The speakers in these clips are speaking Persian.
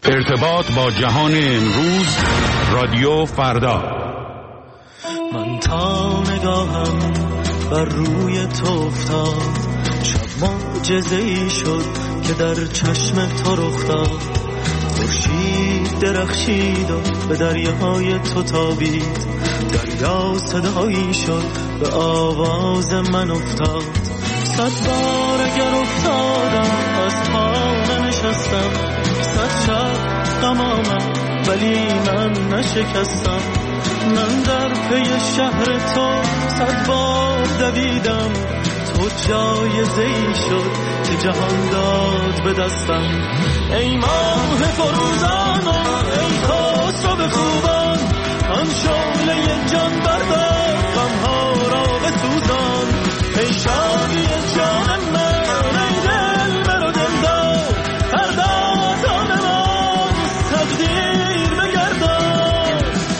ارتباط با جهان امروز، رادیو فردا. من تا نگاهم بر روی تو افتاد، شب معجزه‌ای شد که در چشم تو رخ داد. خورشید درخشید و به دریاهای تو تابید، دریا صدایی شد به آواز من افتاد. 100 بار اگر افتادم از پا ننشستم، 100 شب غم آمد ولی من نشکستم. من در پی شهر تو 100 بار دویدم، تو جایزه‌ای شد که جهان داد به دستم. ای ماه فروزان، ای خسرو خوبان، آن شعله جان بردار غم‌ها را بسوزان. ای شادی جان من، ای دلبر و دلدار، پردازان ما تقدیر بگردان.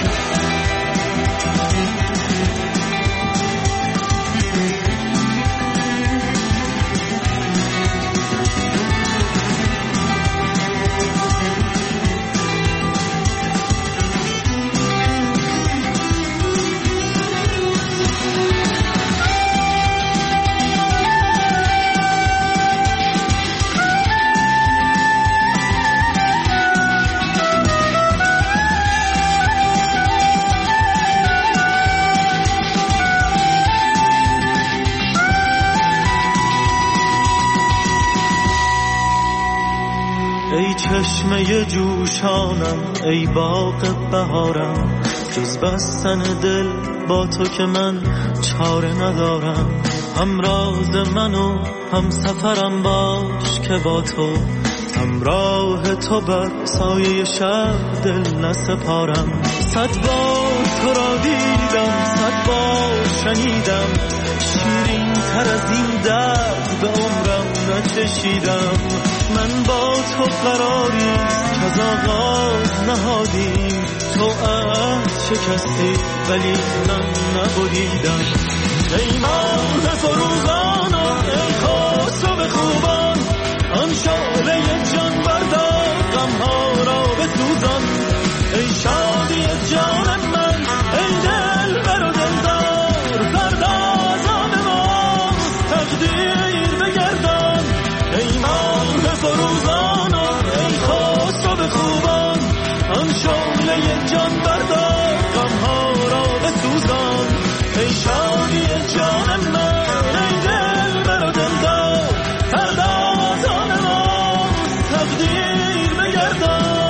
ای چشمه جوشانم، ای باغ بهارم، جز بستن دل با تو که من چاره ندارم. همراز من و هم سفرم باش که با تو، همراه تو بر سایه شب دل نسپارم. 100 بار تو را دیدم، 100 بار شنیدم، شیرین تر از این درد به عمرم نچشیدم. من با تو قراری که از آغاز نهادیم، تو عهد شکستی ولی من نبریدم. ای ماه فروزان، ای خسرو خوبان، آن شعله جان بردار غم‌ها را بسوزان. ای شادی جان من، ای دلبر و دلدار، پردازان ما تقدیر بگردان. ای ماه فروزان، ای خسرو خوبان، آن شعله جان بردار غم‌ها را بسوزان. ای شادی جان من، ای دلبر و دلدار، پردازان ما تقدیر بگردان.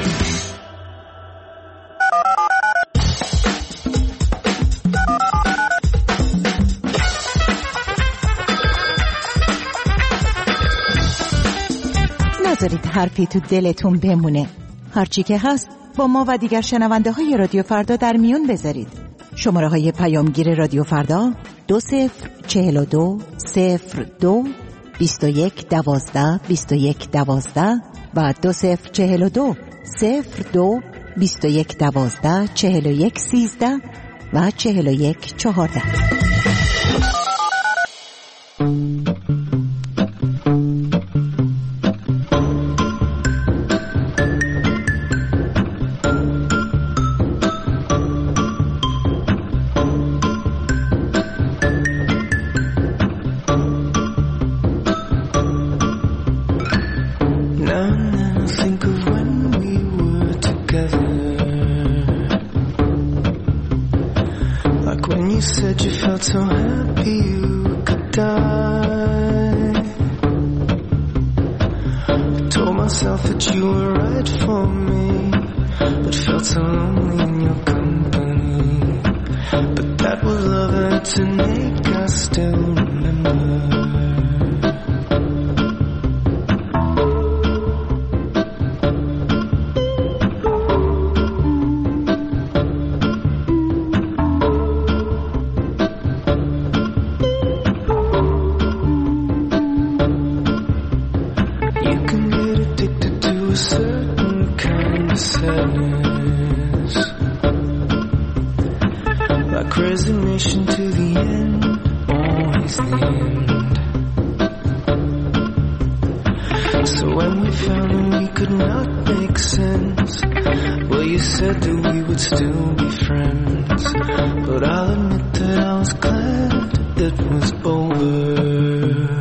نذارید حرفی تو دلتون بمونه. هرچی که هست با ما و دیگر شنونده های رادیو فردا در میون بذارید. شماره های پیامگیر رادیو فردا 2042 02 21 12 21 12 و 2042 02 21 12 41 13 و 41 14. So happy you could die. I told myself that you were right for me, but felt so lonely in your company. But that was love and to make us still remember. Resignation to the end, always the end. we could not make sense. Well, you said that we would still be friends, but I'll admit that I was glad it was over.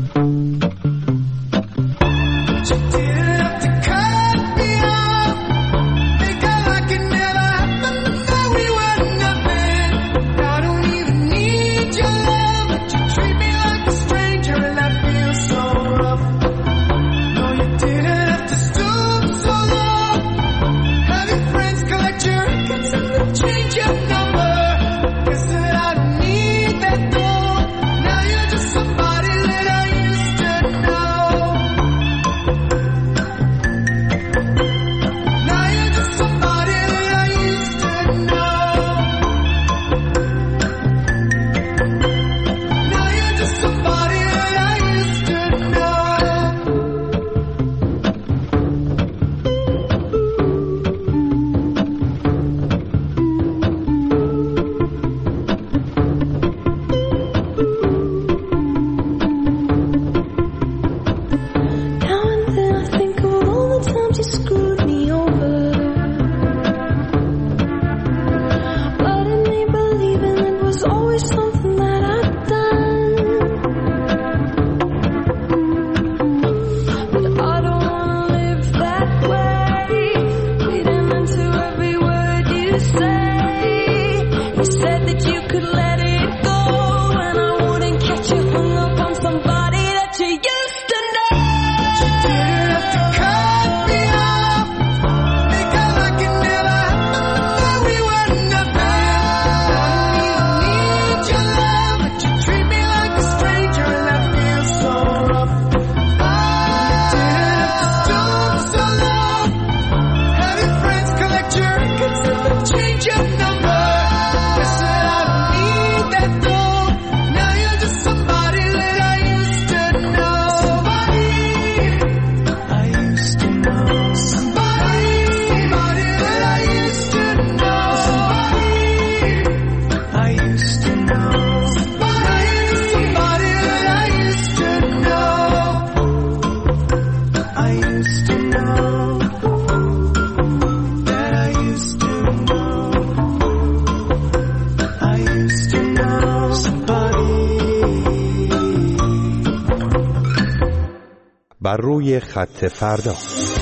بر روی خط فردا.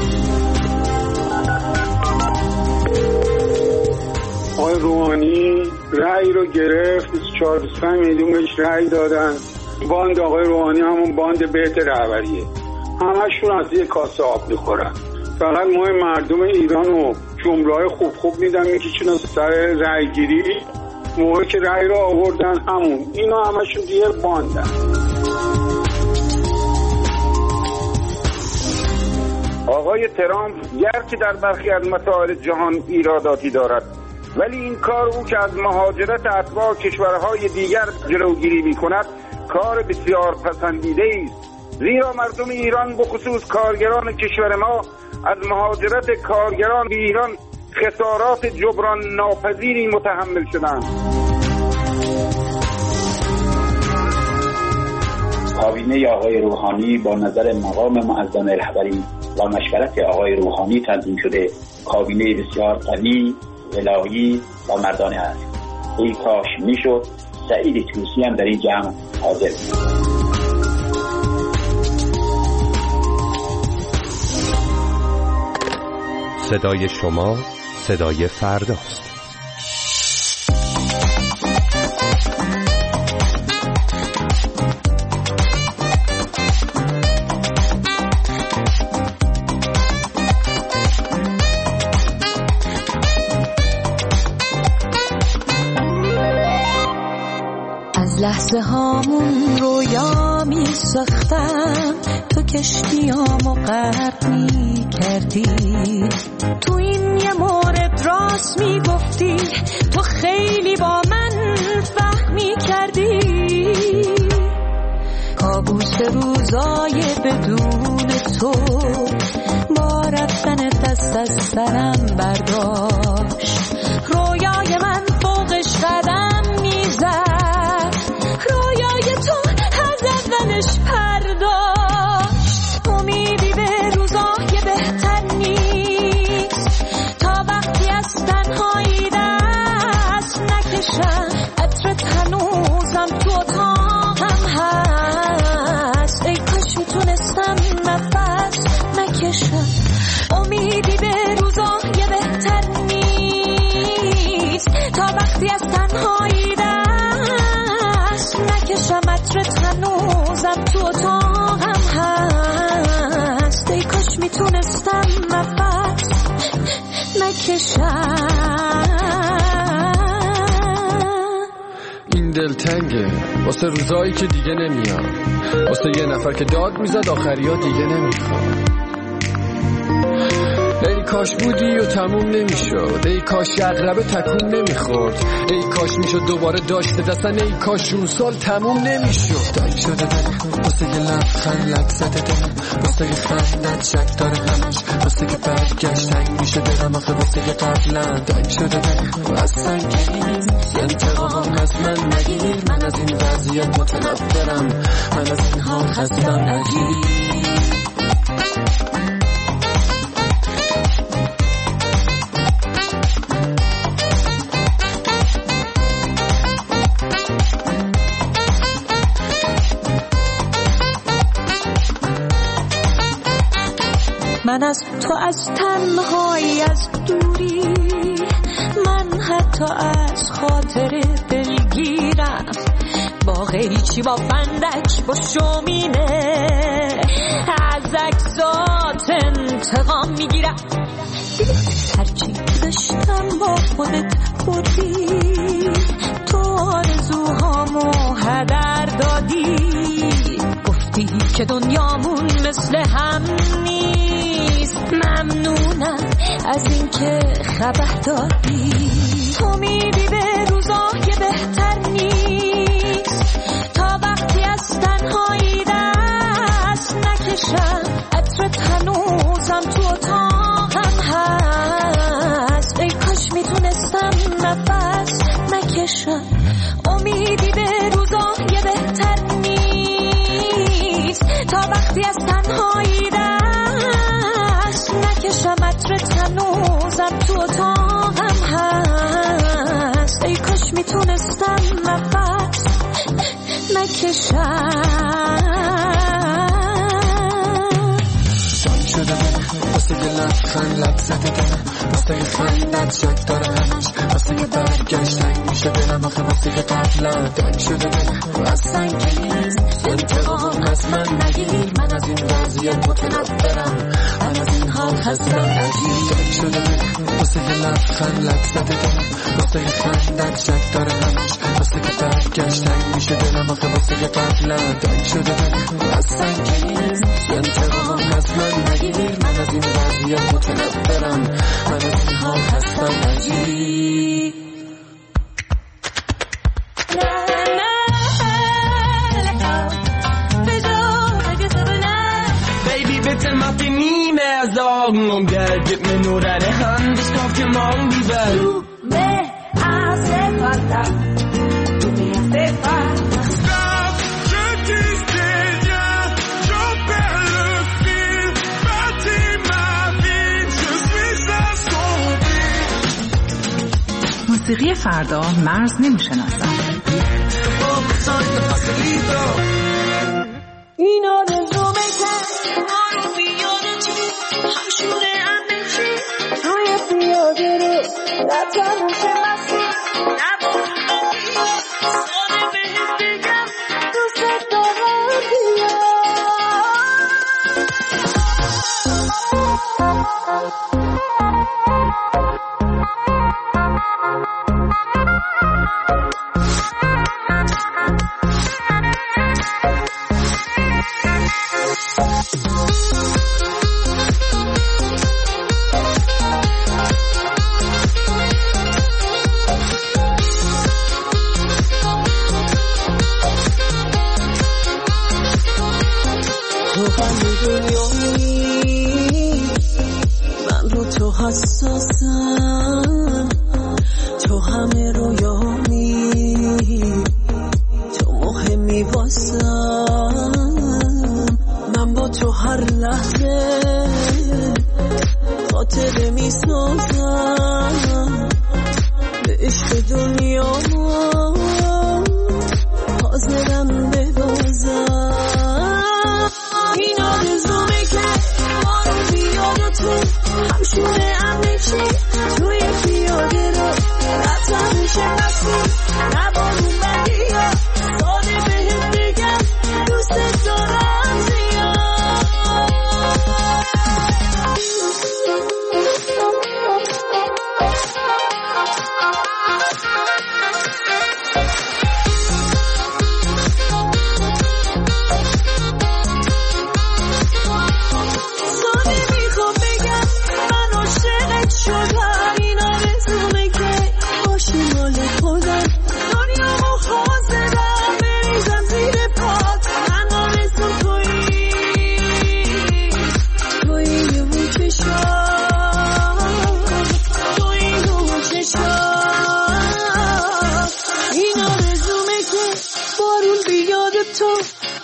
آقای روحانی رأی رو گرفت، 24 میلیون بهش رأی دادن. باند آقای روحانی همون باند بیت رهبریه، همشون از یه کاسه آب میخورن. فقط ما مردم ایران رو جمله‌های خوب میدن میکشونن سر رأی گیری، موقعی که رأی رو آوردن همون اینا همشون دیگه باندن. آقای ترامپ گرچه در برخی از مسائل جهان ایراداتی دارد، ولی این کار او که از مهاجرت اتباع کشورهای دیگر جلوگیری می‌کند کار بسیار پسندیده است، زیرا مردم ایران به خصوص کارگران کشور ما از مهاجرت کارگران به ایران خسارات جبران ناپذیری متحمل شدند. کابینه آقای روحانی با نظر مقام معظم رهبری و مشورت آقای روحانی تنظیم شده کابینه بسیار قوی، ولایی و مردانه است. ای کاش میشد سعید طوسی هم در این جمع حاضر بود. صدای شما صدای فرداست. لحظه هامون رویا می ساختم، تو کشتیامو غرق می کردی، تو این یه مورد راست می گفتی، تو خیلی با من فهمی کردی، کابوس روزای بدون تو با رفتن دست از سرم برداشت، رویای من فوقش قدم می زد، رویای تو از اولش پرداشت، امیدی به روزای نکشم. امیدی به روزای بهتر نیست تا وقتی از تنهایی دست نکشم. عطرت هنوزم تو اتاقم هست. ای کاش میتونستم نفس نکشم. این دلتنگه واسه روزایی که دیگه نمیاد، واسه یه نفر که داد میزد آخری ها دیگه نمیخواد. ای کاش بودی و تموم نمیشد، ای کاش اغربه تکون نمیخورد، ای کاش میشد دوباره داشت دستن، ای کاش اون سال تموم نمیشد. تنگ شده دلم واسه یه لبخند لک زده دلم، واسه یه خندت شک داره همش، واسه که برگشت تنگ میشه دلم آخه واسه یه قبلا. تنگ شده دلم از سنگین انتقام از من نگیر، من از این وضعیت متنفرم، من از این حال خستم نگیر. من از تو از تنهایی از دوری، من حتی از خاطر دلگیرم، با قیچی با فندک با شومینه از عکسات انتقام میگیرم. هرچی داشتم با خودت بودی، تو آرزوهامو هدر دادی، گفتی که دنیامون مثل هم نیست. ممنونم از این که خبر دادی. امیدی به روزای بهتر نیست تا وقتی از تنهایی دست نکشم. عطرت هنوزم تو اتاقم هست. ای کاش میتونستم نفس نکشم. امیدی به روزای بهتر نیست تا وقتی از تنهایی دست نکشم. عطرت هنوزم تو اتاقم هست. ای کاش میتونستم نفس نکشم. شده واسه یه لبخند لک زده دلم، واسه یه خندت شک داره همش، واسه یه برگشت تنگ میشه دلم آخه واسه یه قبلا. تنگ شده دلم از سنگین انتقام از من نگیر، من از این وضعیت متنفرم، من از این حال خستم نگیر. تنگ شده دلم واسه یه لبخند لک زده دلم، واسه یه خندت شک داره همش، واسه یه برگشت تنگ میشه دلم آخه واسه یه قبلا. تنگ شده دلم از سنگین انتقام از من نگیر، من از این وضعیت متنفرم، من از این حال خستم نگیر. Baby, bitte mach dir nie mehr Sorgen um Geld, gib mir nur deine Hand, ich kauf dir morgen die Welt. Du me hace falta, du me hace falta. Stop, je t'ai bien, je perds le fil, bâtis ma vie, je suis assombri. موسیقی فردا مرز نمیشناسد. این آرزو بکن ما رو بیاره چی همشونه اندشی روی پیاده رو رفتم که مسیر نبارم ساده بهت بگم دوست دارم بیا. من رو تو حساسم، تو همه رویانی، تو مهمی واسم، من با تو هر لحظه خاطره می سازم، به عشق دنیا حاضرم ببازم. این آرزومه که ما رو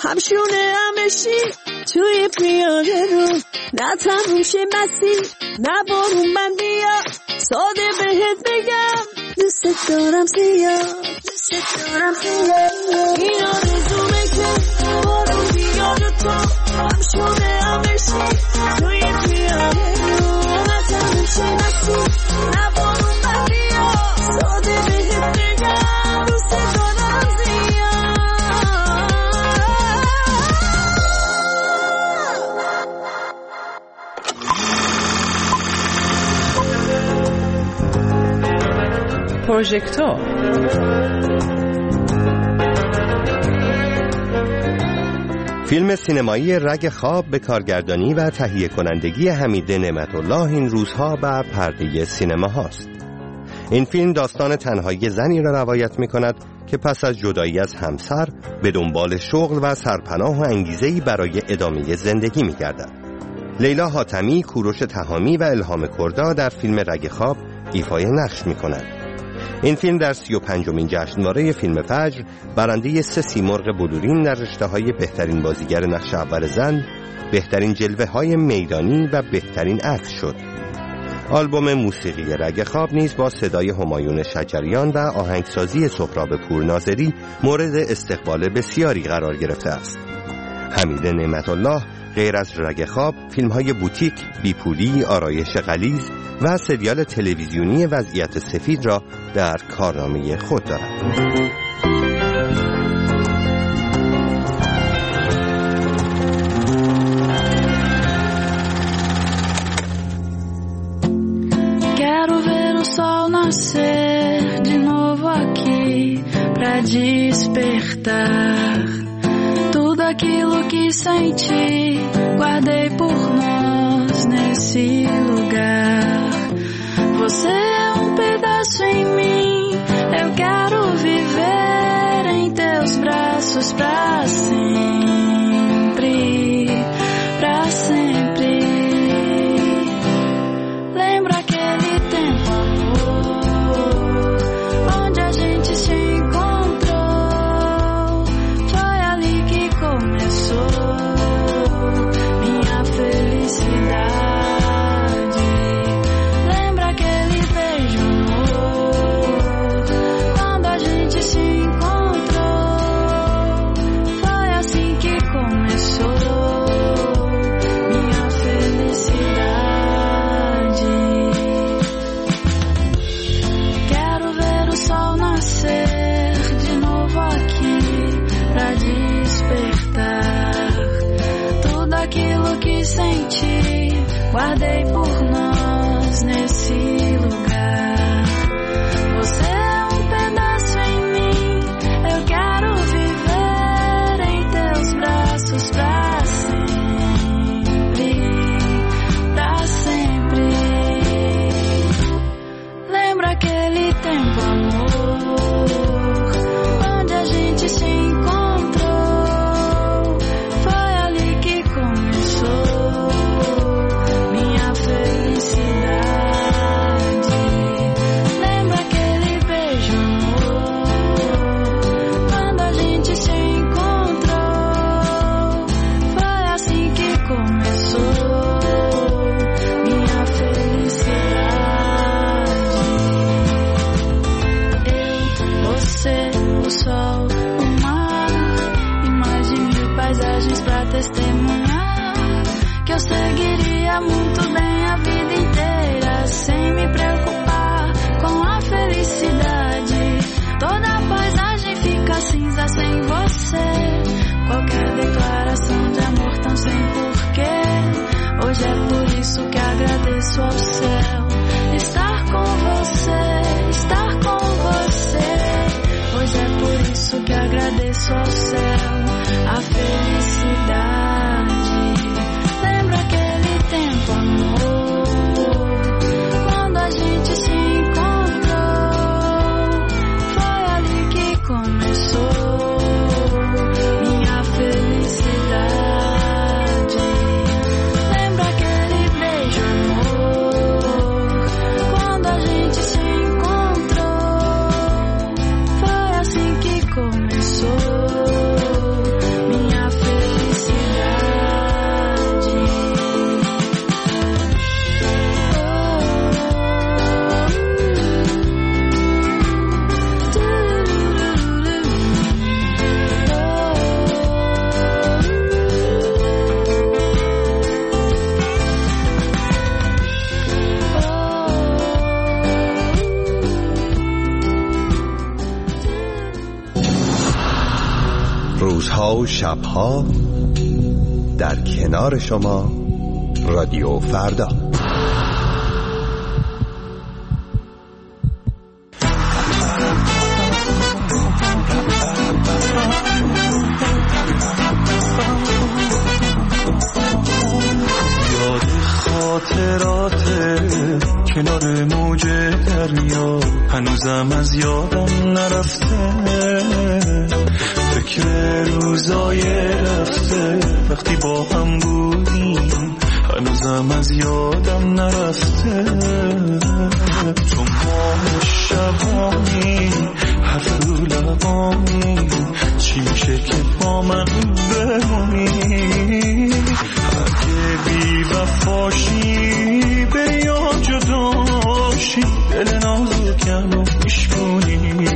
همشونه همشی توی پیاده رو نه تموم شه مسیر نه بارون من بیا ساده بهت بگم دوست دارم زیاد این آرزومه که بارون بیاد و تو همشونه همشی توی پیاده رو نه تموم شه مسیر نه بارون من بیا ساده بهت بگم دوست دارم زیاد. پروژکتور فیلم سینمایی رگ خواب به کارگردانی و تهیه کنندگی حمید نعمت الله این روزها بر پرده سینما هاست. این فیلم داستان تنهایی زنی را روایت می کند که پس از جدایی از همسر به دنبال شغل و سرپناه و انگیزه‌ای برای ادامه زندگی می گردد. لیلا حاتمی، کوروش تهامی و الهام کردا در فیلم رگ خواب ایفای نقش می کنند. این فیلم در 35مین جشنواره فیلم فجر برنده 3 سیمرغ بلورین در رشته‌های بهترین بازیگر نقش اول زن، بهترین جلوه‌های میدانی و بهترین عکس شد. آلبوم موسیقی رگ خواب نیز با صدای همایون شجریان و آهنگسازی سهراب پورناظری مورد استقبال بسیاری قرار گرفته است. حمید نعمت الله غیر از رگ خواب، فیلم‌های بوتیک، بیپولی، آرایش غلیظ و سریال تلویزیونی وضعیت سفید را در کارنامه خود دارد. Quero ver o sol nascer de novo aqui pra despertar tudo aquilo que senti, guardei por nós nesse lugar. Você é um pedaço em mim, eu quero viver em teus braços pra sempre, pra sempre. Lembra aquele tempo, amor, onde a gente se encontrou, foi ali que começou minha felicidade. Lembra aquele beijo, amor, quando a gente se encontrou, foi assim que começou minha felicidade. Quero ver o sol nascer de novo aqui pra despertar tudo aquilo que senti, guardei por nós nesse lugar. Você é um pedaço em mim, eu quero viver em teus braços pra sempre, pra sempre. Lembra aquele tempo, amor, onde a gente se encontrou, foi ali que começou minha felicidade. Lembra aquele beijo, amor, quando a gente se encontrou, foi assim que começou minha felicidade. Eu, você, o sol, o mar e mais de 1000 paisagens pra testemunhar que eu seguiria muito bem a vida inteira sem me preocupar com a felicidade. Toda a paisagem fica cinza sem você, qualquer declaração de amor tão sem porquê. Hoje é por isso que agradeço ao céu estar com você, estar com você. Hoje é por isso que agradeço ao céu a felicidade. Lembra aquele tempo, amor, quando a gente se encontrou, foi ali que começou minha felicidade. Lembra aquele beijo, amor, روزها و شبها در کنار شما رادیو فردا. خاطرات کنار موج دریا هنوزم از یادم نرفته، فکر روزای رفته وقتی با هم بودیم هنوزم از یادم نرفته. تو ماه شبانی حرف رو لبانی چی میشه که با من بمونی؟ اگه بی وفاشی بری یا جداشی دل نازکم رو میشکنی،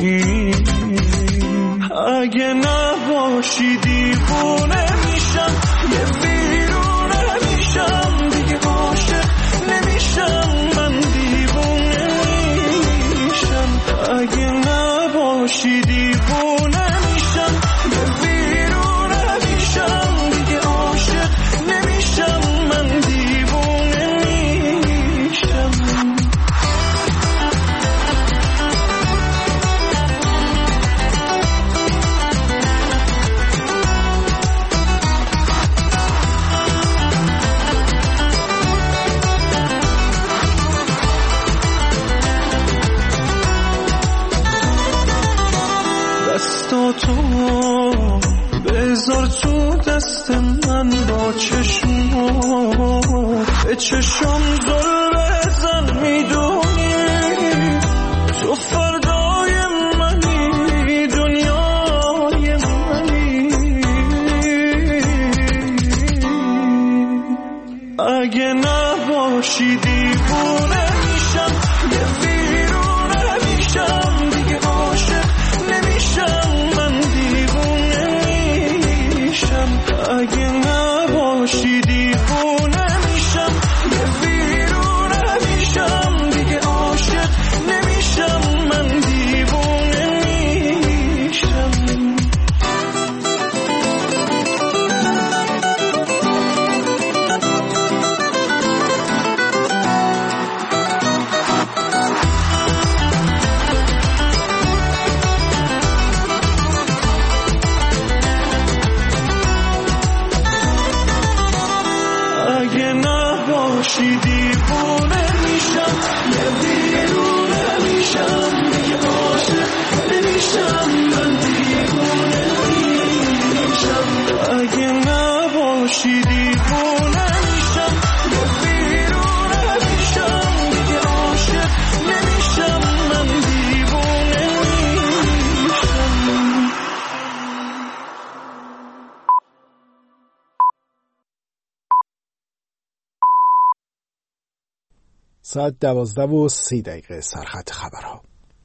اگه نباشی دیوونه میشم، یه ویرونه میشم، دیگه عاشق نمیشم، من دیوونه میشم. اگه نباشی دیوونه میشم، یه ویرونه میشم، دیگه عاشق نمیشم، من دیوونه میشم. دستاتو بذار تو دست من، با چشمات به چشم زل بزن، میدونی تو فردای منی، دنیای منی. اگه نباشی دیوونه میشم، یه ویرونه میشم، دیگه عاشق نمیشم، من دیوونه میشم. اگه نباشی دیوونه میشم، یه ویرونه میشم، دیگه عاشق نمیشم، من دیوونه میشم. اگه نباشی دیوونه میشم، یه ویرونه میشم، دیگه عاشق نمیشم، من دیوونه میشم. اگه نباشی دیوونه میشم، یه ویرونه میشم، دیگه عاشق نمیشم، من دیوونه میشم. ساعت 12:30 سرخط خبرها.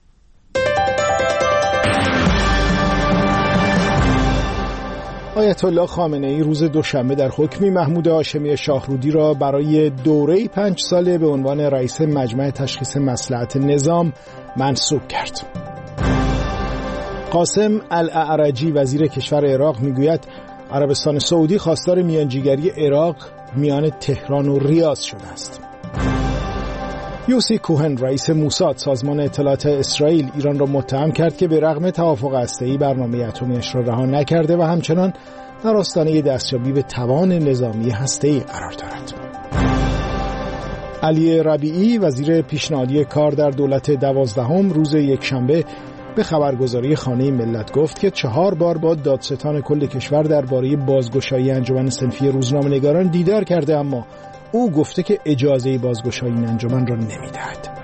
آیت الله خامنه ای روز دوشنبه در حکمی محمود هاشمی شاهرودی را برای دوره 5 ساله به عنوان رئیس مجمع تشخیص مصلحت نظام منصوب کرد. قاسم الاعرجی وزیر کشور عراق میگوید عربستان سعودی خواستار میانجیگری عراق میان تهران و ریاض شده است. یوسی کوهن رئیس موساد سازمان اطلاعات اسرائیل ایران را متهم کرد که به رغم توافق هسته‌ای برنامه اتمی‌اش را رها نکرده و همچنان در آستانه دستیابی به توان نظامی هسته‌ای قرار دارد. علی ربیعی وزیر پیشنهادی کار در دولت 12 روز یکشنبه به خبرگزاری خانه ملت گفت که 4 بار با دادستان کل کشور درباره بازگشایی انجمن صنفی روزنامه‌نگاران دیدار کرده، اما او گفته که اجازه بازگشایی این انجمن را نمی‌دهد.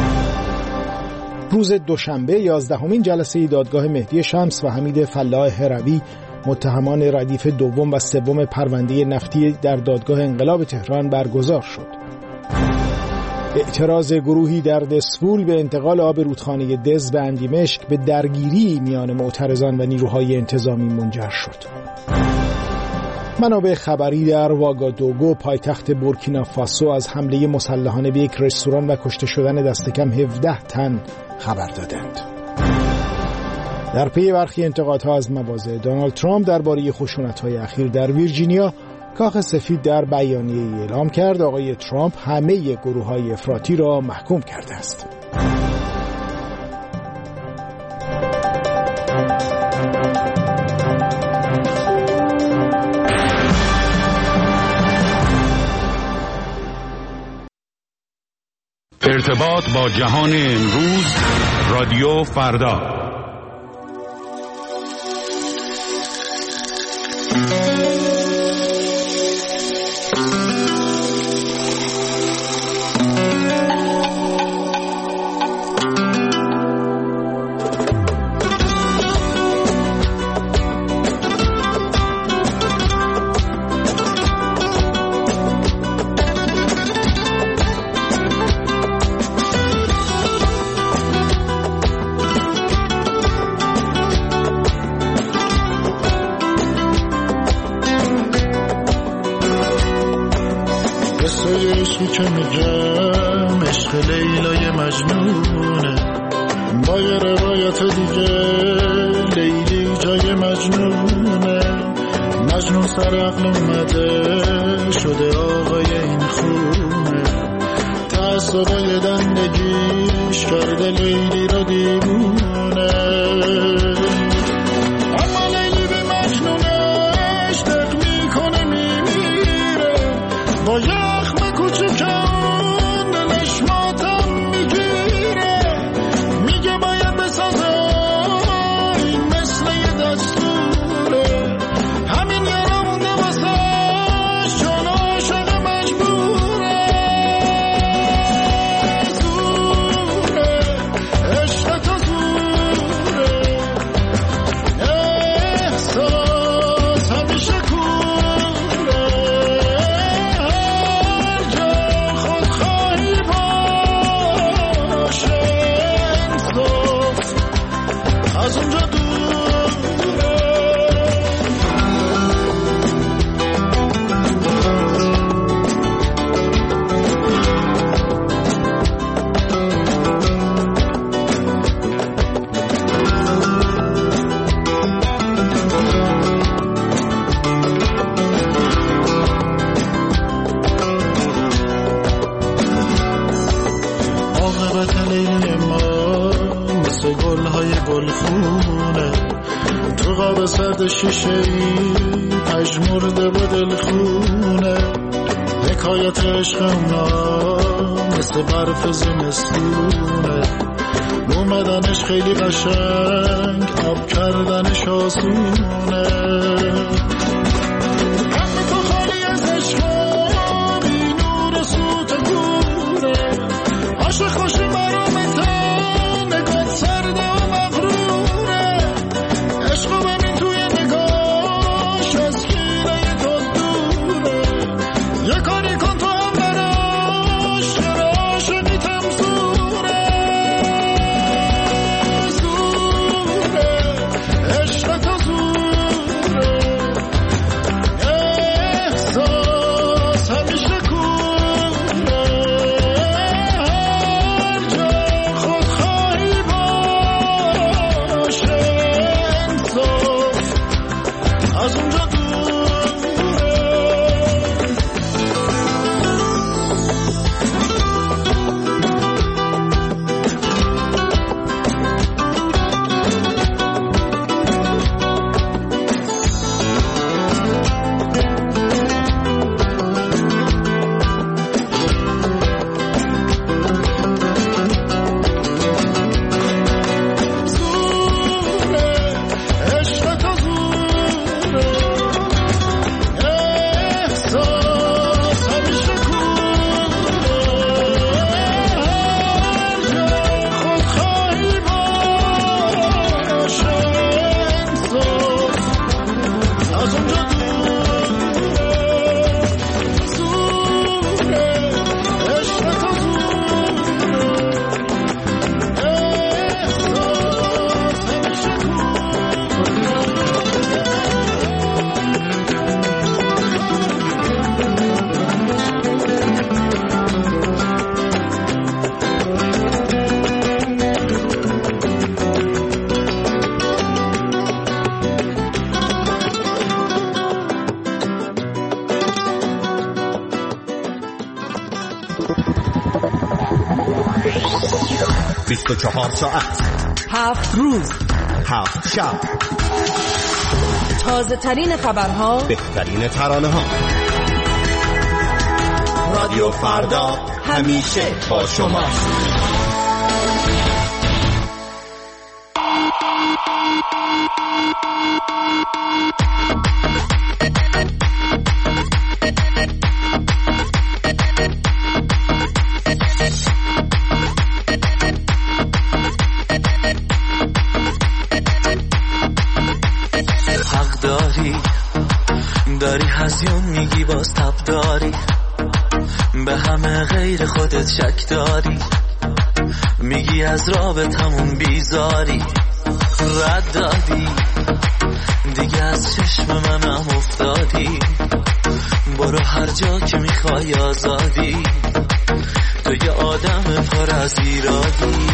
روز دوشنبه 11مین جلسه دادگاه مهدی شمس و حمید فلاح هروی متهمان ردیف دوم و سوم پرونده نفتی در دادگاه انقلاب تهران برگزار شد. اعتراض گروهی در دسفول به انتقال آب رودخانه دز به اندیمشک به درگیری میان معترضان و نیروهای انتظامی منجر شد. منابع خبری در واگادوگو پایتخت بورکینافاسو از حمله مسلحانه به یک رستوران و کشته شدن دست کم 17 تن خبر دادند. در پی برخی انتقادها از مواضع دونالد ترامپ درباره خشونت‌های اخیر در ویرجینیا، کاخ سفید در بیانیه‌ای اعلام کرد آقای ترامپ همه گروه‌های افراطی را محکوم کرده است. ارتباط با جهان امروز، رادیو فردا. که میگم عشق لیلای مجنونه، با یه روایت دیگه لیلی جای مجنونه. مجنون سر عقل اومده شده آقای این خونه، تعصبای دندگیش کرده لیلی را دیوونه. اما لیلی به مجنونش دق میکنه میمیره، با یخم کوچکان دلش ماتم میگیره. میگه باید بسازه این مثل یه دستوره، همین یارا مونده واسش چون عاشق مجبوره. زوره عشق تو زوره، احساس همیشه کوره. از اونجا عاقبت لیلی ما مثل گل‌های گلخونه، تو قاب سرد شیشه‌ای پژمرده با دلخونه. حکایت عشق اونا مثل برف زمستونه، اومدنش خیلی قشنگ آب کردنش آسونه. عاشق خوشی مرامته، نگات سرده و مغروره. عشق ببین توی نگاش از کینه تو دوره. یه کاری کن تو هم براش چرا عاشقیتم زوره. زوره عشق تو زوره، احساس همیشه کوره. 24 ساعت 7 روز 7 شب، تازه ترین خبرها، بهترین ترانه ها. رادیو فردا همیشه با شماست. داری هزیون میگی باز تب داری، به همه غیر خودت شک داری، میگی از رابطمون بیزاری، رد دادی دیگه از چشم منم افتادی، برو هر جا که میخوای آزادی، تو یه آدم پر از ایرادی.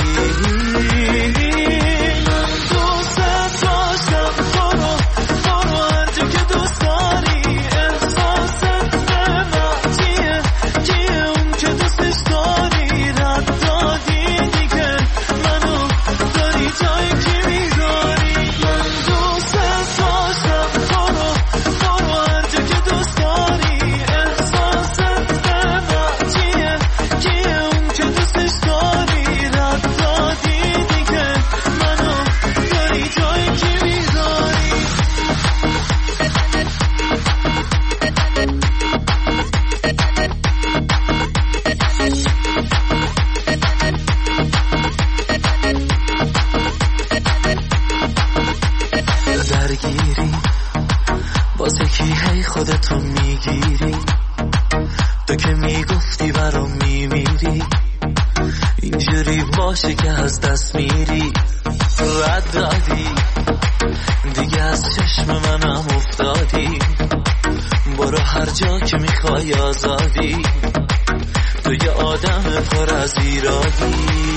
خودتون میگیری، تو که میگفتی برام میمیری، اینجوری باشه که از دست میری، رد دادی دیگه از چشم منم افتادی، برو هر جا که میخوای آزادی، تو یه آدم پر از ایرادی.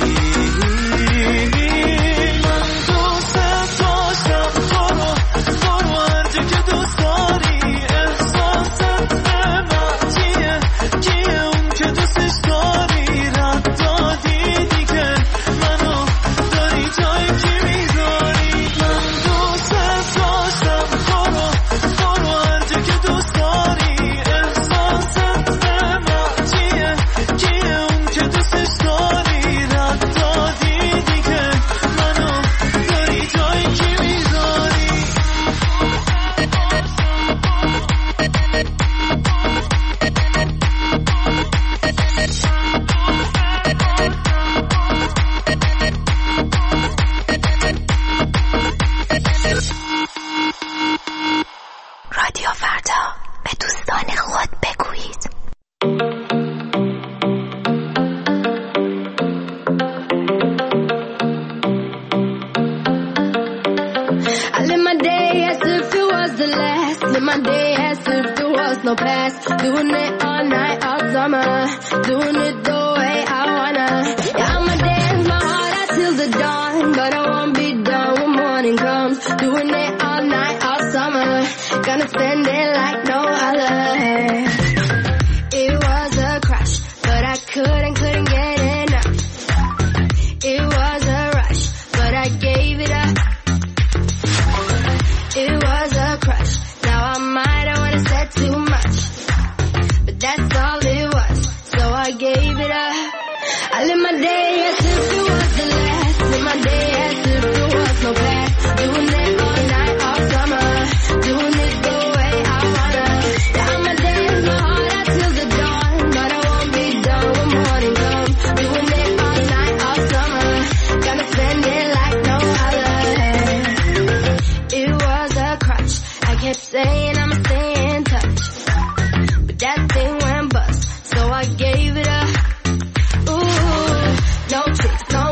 Saying I'ma stay in touch, but that thing went bust, so I gave it up. Ooh, no tricks, no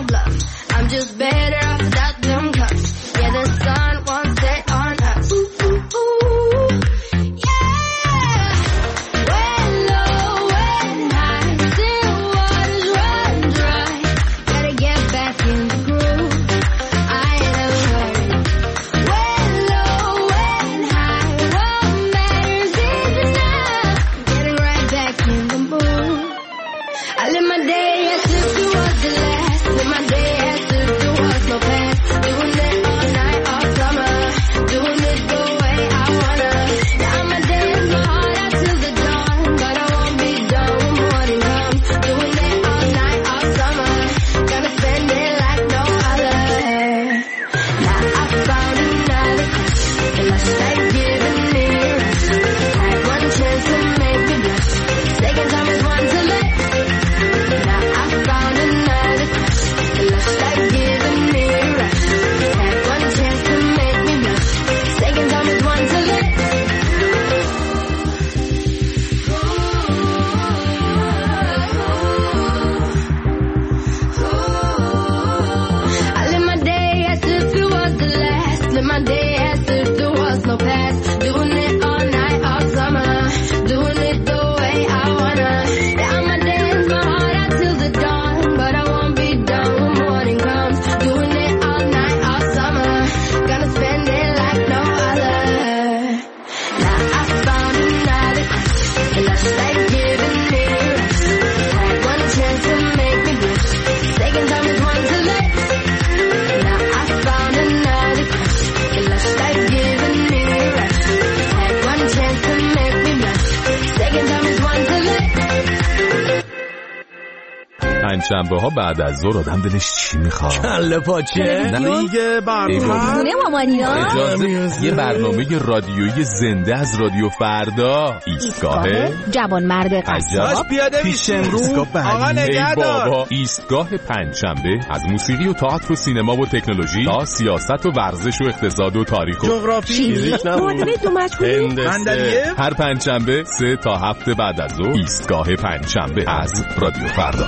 پنجشنبه ها بعد از ظهر آدم دلش چی میخواد؟ کله پاچه؟ نه دیگه برنامه مامانینا. اجازه یه برنامه رادیویی زنده از رادیو فردا. ایستگاه جوانمرد قصاب پیاده پیش امروز. آقا نگهدار. بابا ایستگاه پنجشنبه از موسیقی و تئاتر و سینما و تکنولوژی تا سیاست و ورزش و اقتصاد و تاریخ و جغرافی. معادله دو مجهولی. هر پنجشنبه 3 تا 7 بعد از ظهر. ایستگاه پنجشنبه از رادیو فردا.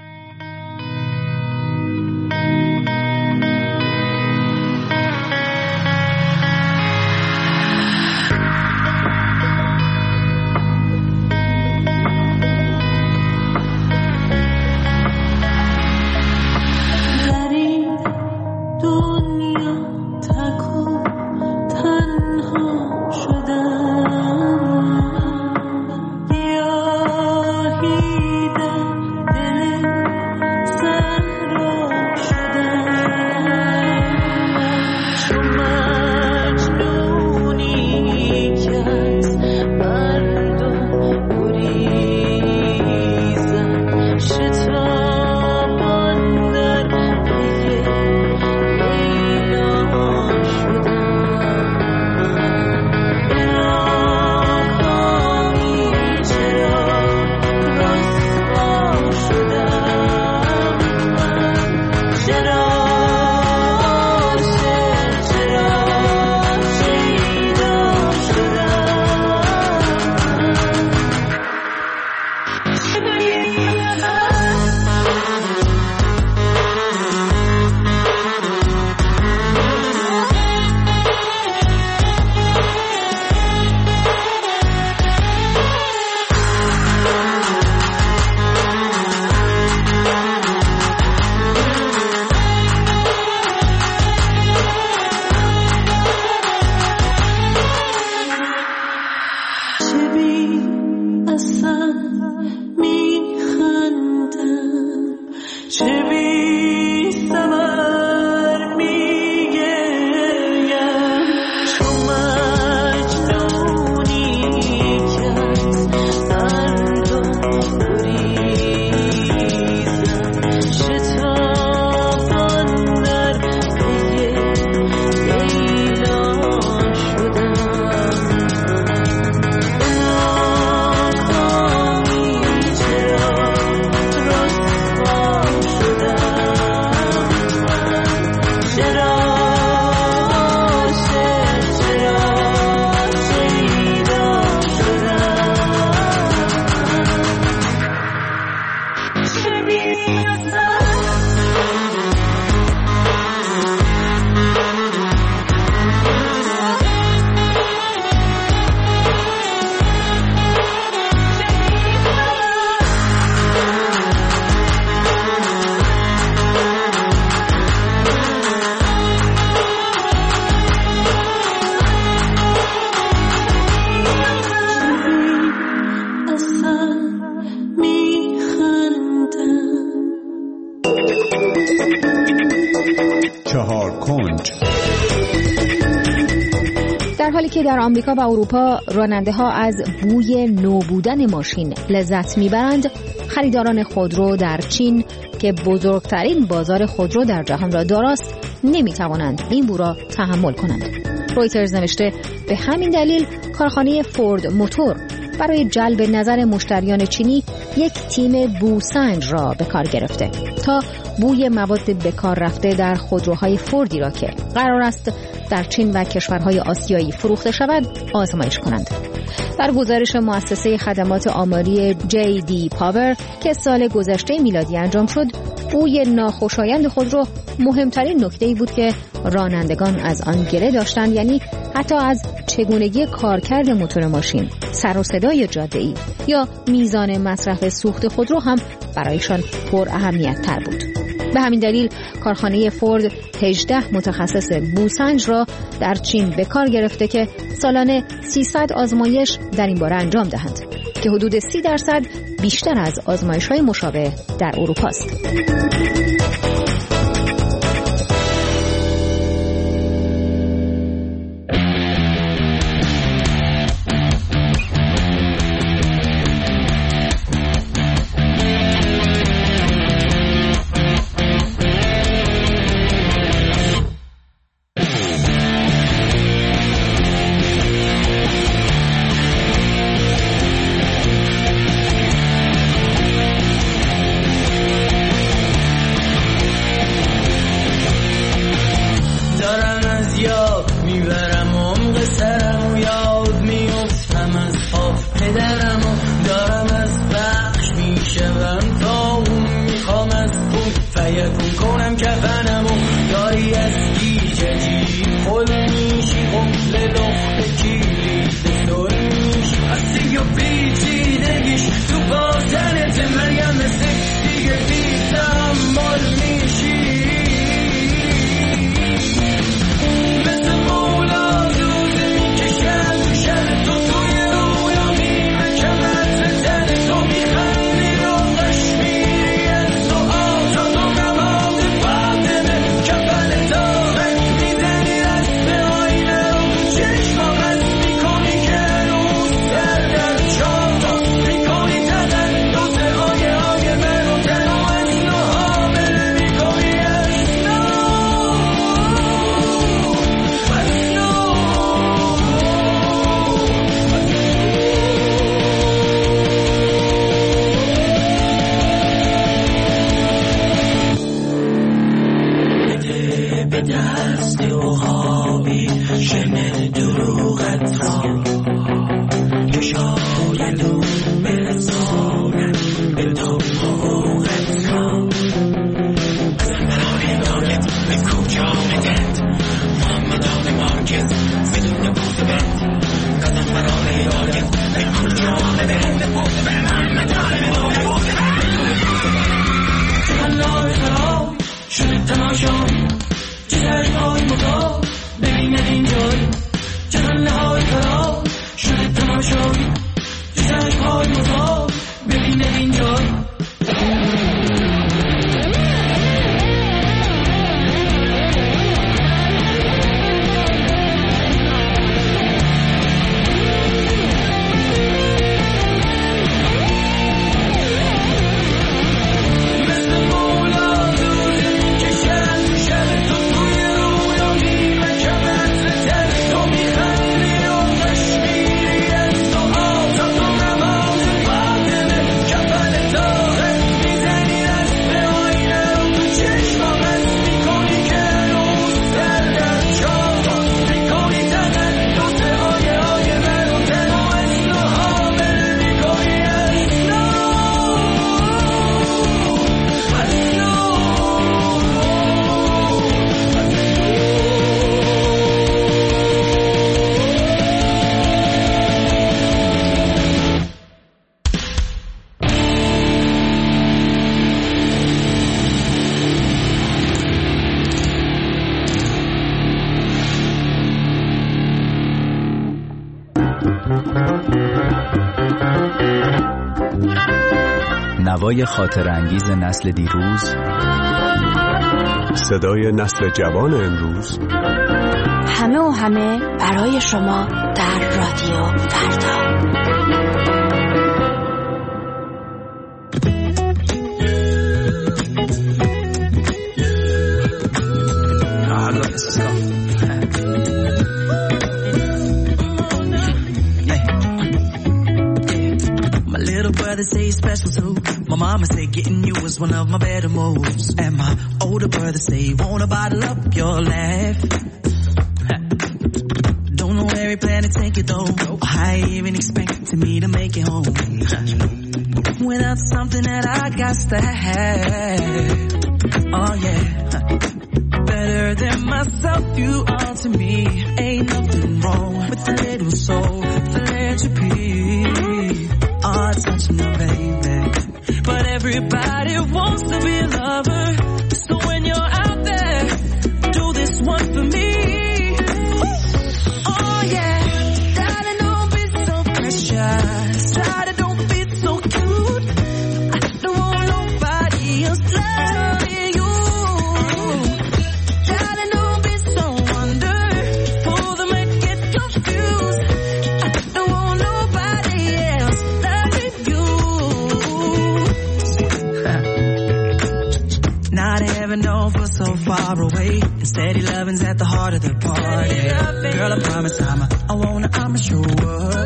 در حالی که در آمریکا و اروپا راننده ها از بوی نو بودن ماشین لذت میبرند، خریداران خودرو در چین که بزرگترین بازار خودرو در جهان را داراست نمیتوانند این بو را تحمل کنند. رویترز نوشته به همین دلیل کارخانه فورد موتور برای جلب نظر مشتریان چینی یک تیم بوسنج را به کار گرفته تا بوی مواد به کار رفته در خودروهای فوردی را که قرار است در چین و کشورهای آسیایی فروخته شود آزمایش کنند. در گزارش مؤسسه خدمات آماری JD Power که سال گذشته میلادی انجام شد، بوی ناخوشایند خودرو مهمترین نکته‌ای بود که رانندگان از آن گله داشتند، یعنی حتی از چگونگی کارکرد موتور ماشین، سر و صدای جاده‌ای یا میزان مصرف سوخت خودرو هم برایشان پر اهمیت تر بود. به همین دلیل کارخانه فورد 18 متخصص بوسنج را در چین به کار گرفته که سالانه 300 آزمایش در این باره انجام دهند که حدود 30% بیشتر از آزمایش‌های مشابه در اروپا است. سعی کنم کفنمو داری از گیجه جیب خل میشی قفل لخت کلید سر میشی هستی و پیچیدگیش تو باطنت مریم مثل دیگه بی تحمل میشی مثل مولا دوزه میکشن تو شب تو توی رویا میمه کمت تن تو میخندی رو قشمیری از تو آتا تو نماز فاطمه کفن دارک میزنی دست آینه رو تو چشما بس میکنی که روز سر در چاتا میکنی تدن دوزه آیه آیه من و تن و از نو حامله میکنی از نو به دست و خوابی شنه دروغت را که شاید اون برساند به دروغت را بزن برای داگت به کجا مدت محمدان مارکت بدون بود بند قدم برای داگت به کجا مدت محمدان مارکت الله خراب شده تماشایی چشم‌های مزار ببینه اینجایی جهنهای خراب شده تماشایی چشم‌های مزار ببینه اینجایی نوای خاطر انگیز نسل دیروز، صدای نسل جوان امروز، همه و همه برای شما در رادیو فردا. Say special too. My mama say getting you was one of my better moves. And my older brother say wanna bottle up your laugh. Don't know where he plan to take it though, or how he even expected me to make it home without something that I got to have. Oh yeah, better than myself you are to me. Ain't nothing wrong with a little soul philanthropy. Oh, touching you, baby. But everybody wants to be a lover. So when you're out there, do this one for me. Oh yeah, darling, don't be so precious. Try to don't be so cute. I don't want nobody else loving you. Darling, don't be so wonderful. They might get confused. I don't want nobody else. Not heaven over so far away. And steady loving's at the heart of the party. Girl, I promise I'ma show up.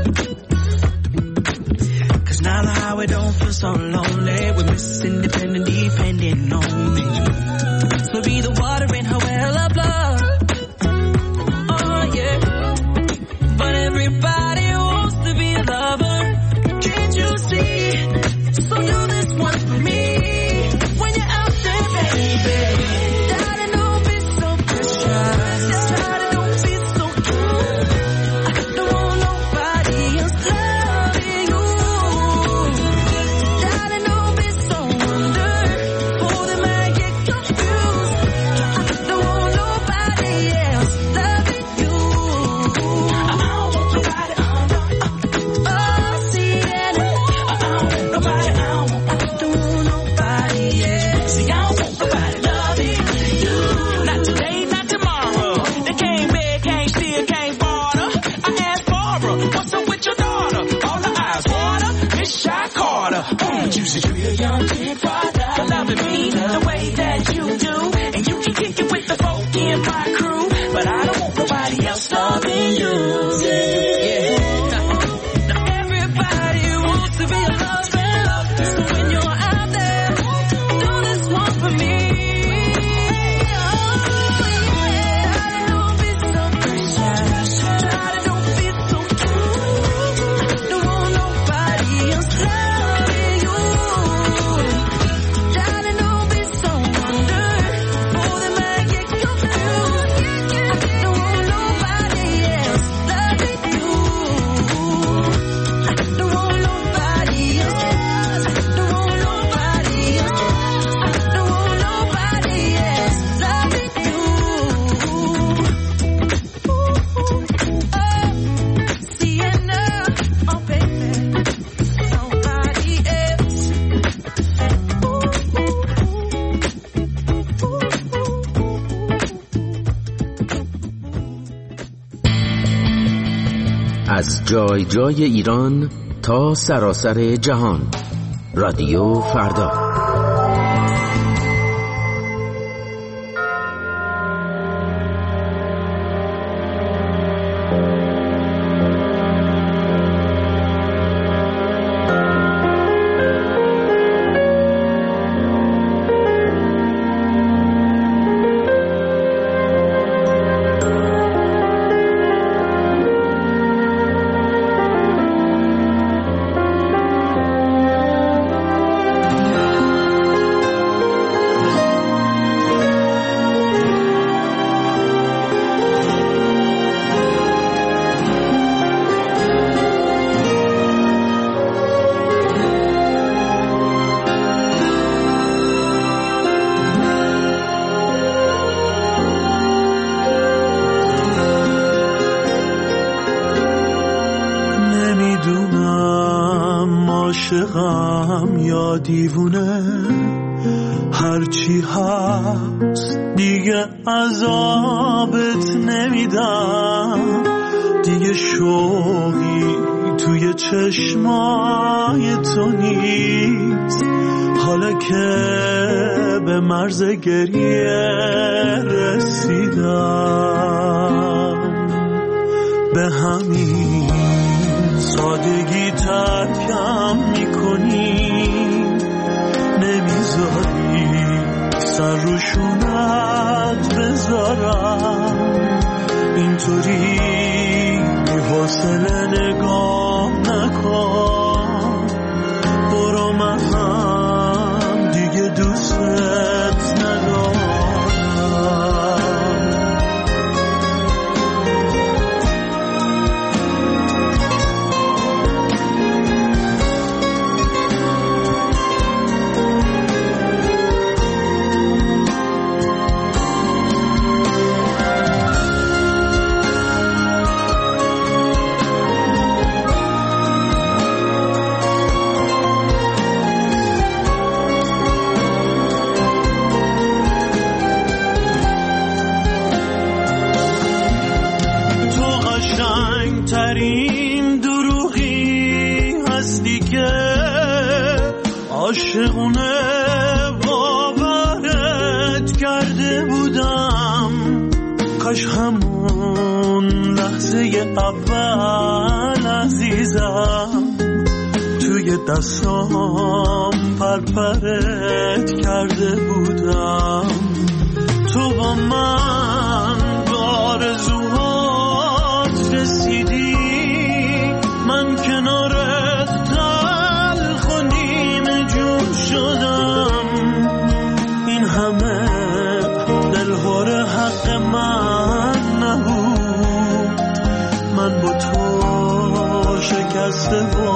Cause now the highway don't feel so lonely. We're missing independent, depending on me. So be the water in her well of love. Oh yeah. But everybody wants to be a lover. Can't you see? So do this one for me. When you're out there, baby. از جای جای ایران تا سراسر جهان. رادیو فردا. عاشقم یا دیوونه، هرچی هست دیگه عذابت نمیدم، دیگه شوقی توی چشمای تو نیست، حالا که به مرز گریه رسیدم، به همین سادگی ترکم میکنی، نمیذاری سر رو شونت بذارم، اینطوری بی حوصله نگاه نکن، برو من هم دیگه دوستت ندارم. ترین دروغی هستی که عاشقونه باورت کرده بودم، کاش همون لحظه اول عزیزم توی دستام پرپرت کرده بودم، تو با من آرزوهات رسیدی، من کنارت تلخ و نیمه جون شدم، این همه دلهور حق من نبود، من با تو شکسته